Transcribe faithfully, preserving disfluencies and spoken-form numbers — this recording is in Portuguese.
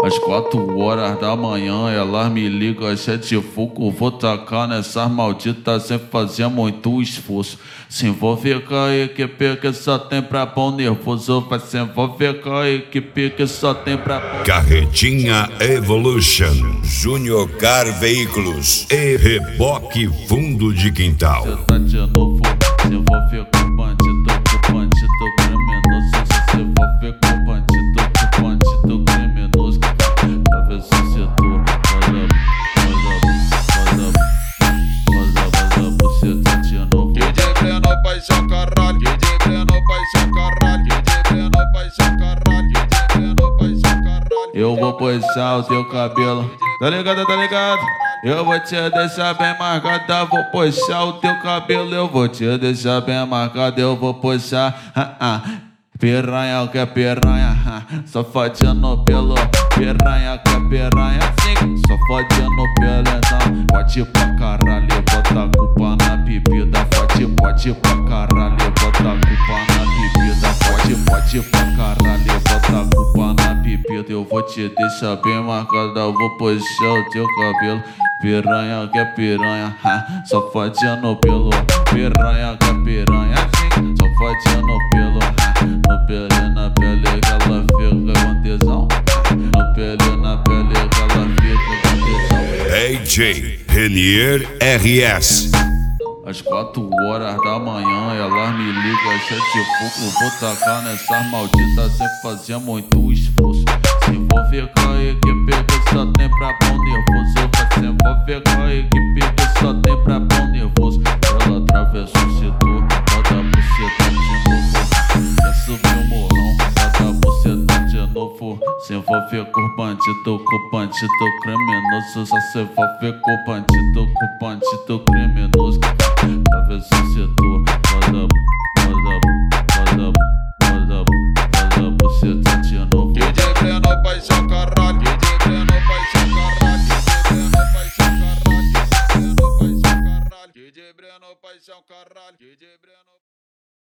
Às quatro horas da manhã, elas me ligam, sete fogo, vou tacar nessas malditas sem fazer muito esforço. Se envolver com a equipe que só tem pra pão nervoso, vai se envolver com a equipe que só tem pra pão. Carretinha Evolution, Junior Car Veículos e Reboque Fundo de Quintal. Cê tá de novo, se envolver com bandido, com bandido criminoso. Se se envolver com bandido, com bandido criminoso. Talvez se setor, olha, olha, olha, olha, você tá de novo. D J Breno, paixão caralho, D J Breno, paixão caralho, D J Breno, paixão caralho, D J Breno, paixão caralho. Eu vou puxar o teu cabelo, tá ligado, tá ligado? Eu vou te deixar bem marcada, vou puxar o teu cabelo. Eu vou te deixar bem marcada, eu vou puxar. Ah, ah. Piranha, o que é piranha? Ah, só fodinha no pelo. Piranha, que é piranha? Sim, só fodinha no pelo. Então, pode pra caralho, bota a culpa na bebida. Pode, pode pra caralho, bota a culpa na bebida. Pode, pode pra caralho, bota a culpa na bebida. Eu vou te deixar bem marcada, eu vou puxar o teu cabelo. Piranha, que é piranha? Ah, só fodinha no pelo. Piranha, que é piranha? Sim, só fodinha no pelo. No pele, na pele que ela fica com tesão. No pele, na pele que ela fica com tesão. D J Renier R S. Às quatro horas da manhã, elas me ligam, sete fogo, vou tacar nessas malditas sem fazer muito esforço. Se envolver com a equipe que só tem pra pão nervoso. Vai se envolver com a equipe que só tem pra pão nervoso. Ela atravessa o setor, roda a buceta de novo. Quer subir o morrão, roda a buceta de novo. Se envolver com o bandido, com o bandido criminoso. Só se envolver com o bandido, com o bandido criminoso. Talvez o setor, roda, roda, roda, roda, roda, buceta de novo. D J Breno, paixão caralho, D J Breno, paixão caralho, D J Breno, paixão caralho, D J Breno, paixão caralho, D J Breno, paixão caralho, D J Breno.